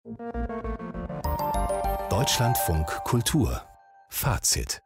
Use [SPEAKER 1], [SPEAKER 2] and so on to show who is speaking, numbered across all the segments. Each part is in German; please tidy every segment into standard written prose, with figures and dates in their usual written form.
[SPEAKER 1] Deutschlandfunk Kultur Fazit.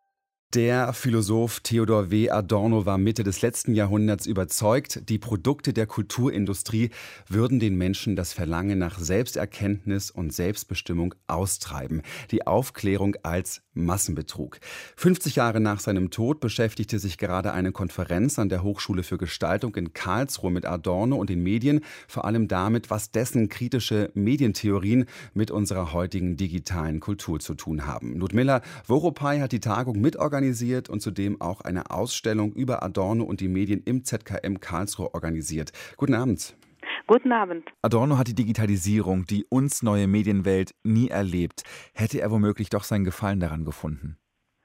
[SPEAKER 2] Der Philosoph Theodor W. Adorno war Mitte des letzten Jahrhunderts überzeugt, die Produkte der Kulturindustrie würden den Menschen das Verlangen nach Selbsterkenntnis und Selbstbestimmung austreiben. Die Aufklärung als Massenbetrug. 50 Jahre nach seinem Tod beschäftigte sich gerade eine Konferenz an der Hochschule für Gestaltung in Karlsruhe mit Adorno und den Medien, vor allem damit, was dessen kritische Medientheorien mit unserer heutigen digitalen Kultur zu tun haben. Ludmila Voropay hat die Tagung mitorganisiert und zudem auch eine Ausstellung über Adorno und die Medien im ZKM Karlsruhe organisiert. Guten Abend.
[SPEAKER 3] Guten Abend.
[SPEAKER 4] Adorno hat die Digitalisierung, die uns neue Medienwelt, nie erlebt. Hätte er womöglich doch seinen Gefallen daran gefunden?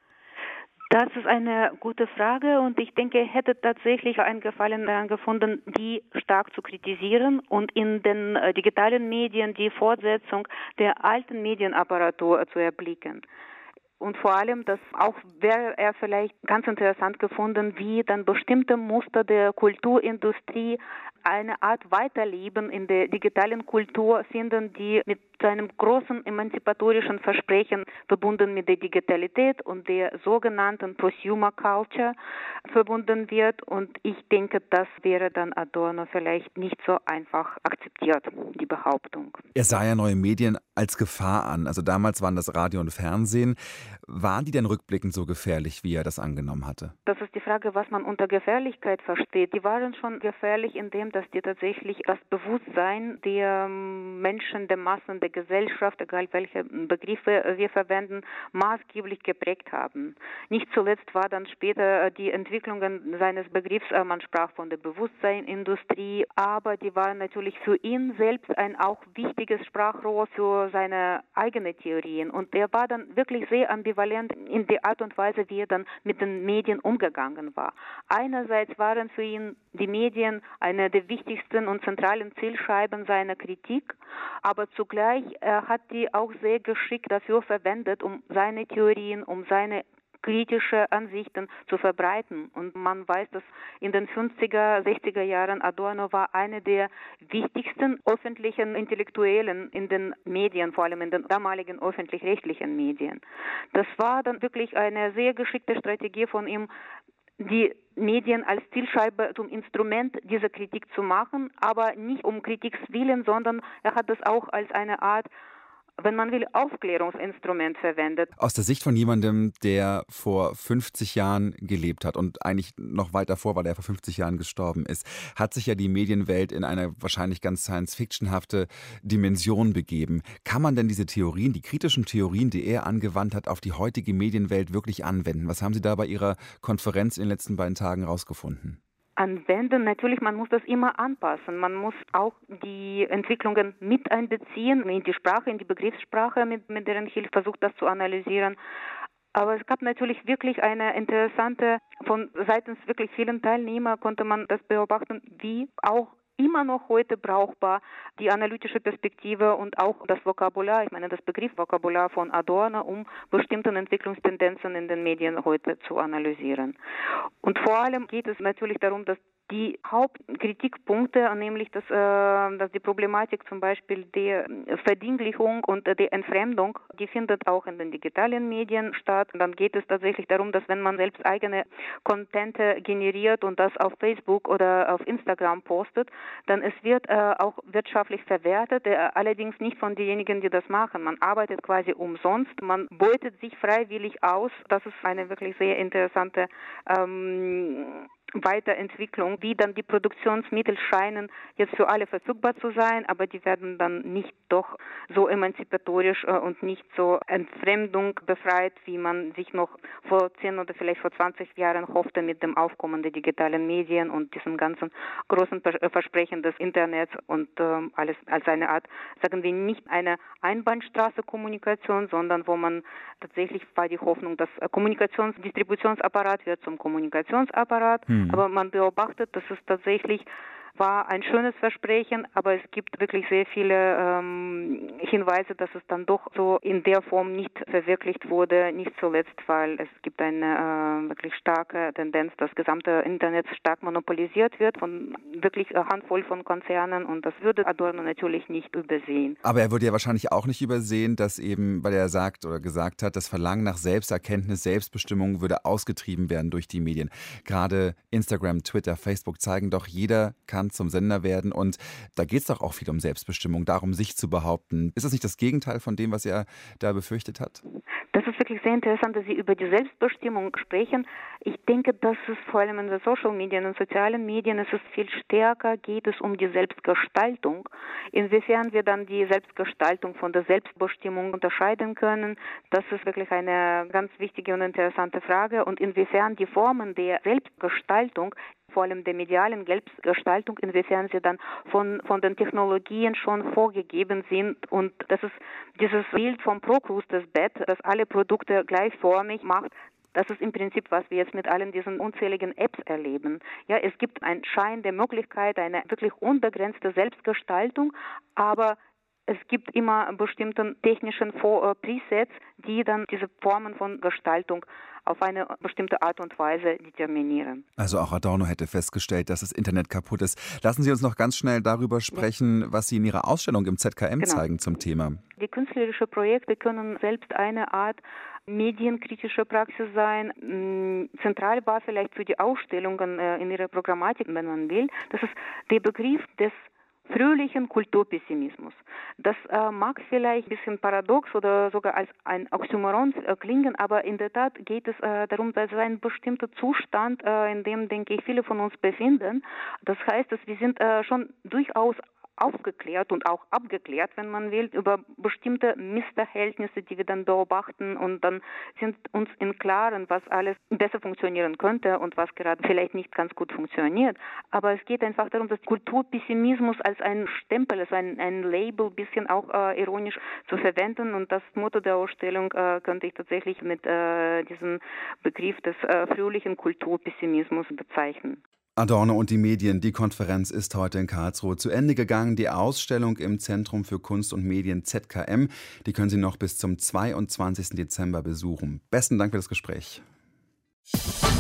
[SPEAKER 3] Das ist eine gute Frage und ich denke, er hätte tatsächlich einen Gefallen daran gefunden, die stark zu kritisieren und in den digitalen Medien die Fortsetzung der alten Medienapparatur zu erblicken. Und vor allem, das auch wäre er vielleicht ganz interessant gefunden, wie dann bestimmte Muster der Kulturindustrie eine Art Weiterleben in der digitalen Kultur finden, die mit einem großen emanzipatorischen Versprechen verbunden mit der Digitalität und der sogenannten Prosumer Culture verbunden wird. Und ich denke, das wäre dann Adorno vielleicht nicht so einfach akzeptiert, die Behauptung.
[SPEAKER 4] Er sah ja neue Medien als Gefahr an. Also damals waren das Radio und Fernsehen. Waren die denn rückblickend so gefährlich, wie er das angenommen hatte?
[SPEAKER 3] Das ist die Frage, was man unter Gefährlichkeit versteht. Die waren schon gefährlich, indem dass die tatsächlich das Bewusstsein der Menschen, der Massen, der Gesellschaft, egal welche Begriffe wir verwenden, maßgeblich geprägt haben. Nicht zuletzt war dann später die Entwicklung seines Begriffs, man sprach von der Bewusstseinindustrie, aber die waren natürlich für ihn selbst ein auch wichtiges Sprachrohr für seine eigenen Theorien. Und er war dann wirklich sehr ambivalent in der Art und Weise, wie er dann mit den Medien umgegangen war. Einerseits waren für ihn die Medien eine der wichtigsten und zentralen Zielscheiben seiner Kritik, aber zugleich hat die auch sehr geschickt dafür verwendet, um seine Theorien, um seine kritische Ansichten zu verbreiten. Und man weiß, dass in den 50er, 60er Jahren Adorno war einer der wichtigsten öffentlichen Intellektuellen in den Medien, vor allem in den damaligen öffentlich-rechtlichen Medien. Das war dann wirklich eine sehr geschickte Strategie von ihm, die Medien als Zielscheibe zum Instrument dieser Kritik zu machen, aber nicht um Kritiks willen, sondern er hat das auch als eine Art, wenn man will, Aufklärungsinstrument verwendet.
[SPEAKER 4] Aus der Sicht von jemandem, der vor 50 Jahren gelebt hat und eigentlich noch weit davor, weil er vor 50 Jahren gestorben ist, hat sich ja die Medienwelt in eine wahrscheinlich ganz science-fictionhafte Dimension begeben. Kann man denn diese Theorien, die kritischen Theorien, die er angewandt hat, auf die heutige Medienwelt wirklich anwenden? Was haben Sie da bei Ihrer Konferenz in den letzten beiden Tagen rausgefunden?
[SPEAKER 3] Anwenden. Natürlich, man muss das immer anpassen. Man muss auch die Entwicklungen mit einbeziehen, in die Sprache, in die Begriffssprache, mit deren Hilfe versucht, das zu analysieren. Aber es gab natürlich wirklich eine interessante, von seitens wirklich vielen Teilnehmer konnte man das beobachten, wie auch immer noch heute brauchbar die analytische Perspektive und auch das Vokabular, ich meine das Begriffsvokabular von Adorno, um bestimmte Entwicklungstendenzen in den Medien heute zu analysieren. Und vor allem geht es natürlich darum, dass die Hauptkritikpunkte, nämlich dass die Problematik zum Beispiel der Verdinglichung und der Entfremdung, die findet auch in den digitalen Medien statt. Und dann geht es tatsächlich darum, dass wenn man selbst eigene Contente generiert und das auf Facebook oder auf Instagram postet, dann es wird auch wirtschaftlich verwertet, allerdings nicht von denjenigen, die das machen. Man arbeitet quasi umsonst, man beutet sich freiwillig aus. Das ist eine wirklich sehr interessante Weiterentwicklung, wie dann die Produktionsmittel scheinen jetzt für alle verfügbar zu sein, aber die werden dann nicht doch so emanzipatorisch und nicht so Entfremdung befreit, wie man sich noch vor 10 oder vielleicht vor 20 Jahren hoffte mit dem Aufkommen der digitalen Medien und diesem ganzen großen Versprechen des Internets und alles als eine Art, sagen wir, nicht eine Einbahnstraße-Kommunikation, sondern wo man tatsächlich war die Hoffnung, dass Distributionsapparat wird zum Kommunikationsapparat. Aber man beobachtet, dass es tatsächlich war ein schönes Versprechen, aber es gibt wirklich sehr viele Hinweise, dass es dann doch so in der Form nicht verwirklicht wurde, nicht zuletzt, weil es gibt eine wirklich starke Tendenz, das gesamte Internet stark monopolisiert wird von wirklich einer Handvoll von Konzernen und das würde Adorno natürlich nicht übersehen.
[SPEAKER 4] Aber er würde ja wahrscheinlich auch nicht übersehen, dass eben, weil er sagt oder gesagt hat, das Verlangen nach Selbsterkenntnis, Selbstbestimmung würde ausgetrieben werden durch die Medien. Gerade Instagram, Twitter, Facebook zeigen doch, jeder kann zum Sender werden und da geht es doch auch viel um Selbstbestimmung, darum sich zu behaupten. Ist das nicht das Gegenteil von dem, was er da befürchtet hat?
[SPEAKER 3] Das ist wirklich sehr interessant, dass Sie über die Selbstbestimmung sprechen. Ich denke, dass es vor allem in den Social Medien und sozialen Medien ist es viel stärker, geht es um die Selbstgestaltung. Inwiefern wir dann die Selbstgestaltung von der Selbstbestimmung unterscheiden können, das ist wirklich eine ganz wichtige und interessante Frage. Und inwiefern die Formen der Selbstgestaltung, vor allem der medialen Selbstgestaltung, inwiefern sie dann von den Technologien schon vorgegeben sind. Und das ist dieses Bild vom Prokrustesbett, das alle Produkte gleichförmig macht. Das ist im Prinzip, was wir jetzt mit allen diesen unzähligen Apps erleben. Ja, es gibt einen Schein der Möglichkeit, eine wirklich unbegrenzte Selbstgestaltung, aber es gibt immer bestimmte technischen Presets, die dann diese Formen von Gestaltung auf eine bestimmte Art und Weise determinieren.
[SPEAKER 4] Also auch Adorno hätte festgestellt, dass das Internet kaputt ist. Lassen Sie uns noch ganz schnell darüber sprechen, was Sie in Ihrer Ausstellung im ZKM zeigen zum Thema.
[SPEAKER 3] Die künstlerischen Projekte können selbst eine Art medienkritische Praxis sein. Zentral war vielleicht für die Ausstellungen in ihrer Programmatik, wenn man will, das ist der Begriff des fröhlichen Kulturpessimismus. Das mag vielleicht ein bisschen paradox oder sogar als ein Oxymoron klingen, aber in der Tat geht es darum, dass es ein bestimmter Zustand, in dem, denke ich, viele von uns befinden. Das heißt, dass wir sind schon durchaus aufgeklärt und auch abgeklärt, wenn man will, über bestimmte Missverhältnisse, die wir dann beobachten und dann sind uns im Klaren, was alles besser funktionieren könnte und was gerade vielleicht nicht ganz gut funktioniert. Aber es geht einfach darum, dass Kulturpessimismus als ein Stempel, als ein Label ein bisschen auch ironisch zu verwenden und das Motto der Ausstellung könnte ich tatsächlich mit diesem Begriff des fröhlichen Kulturpessimismus bezeichnen.
[SPEAKER 2] Adorno und die Medien, die Konferenz ist heute in Karlsruhe zu Ende gegangen. Die Ausstellung im Zentrum für Kunst und Medien ZKM, die können Sie noch bis zum 22. Dezember besuchen. Besten Dank für das Gespräch.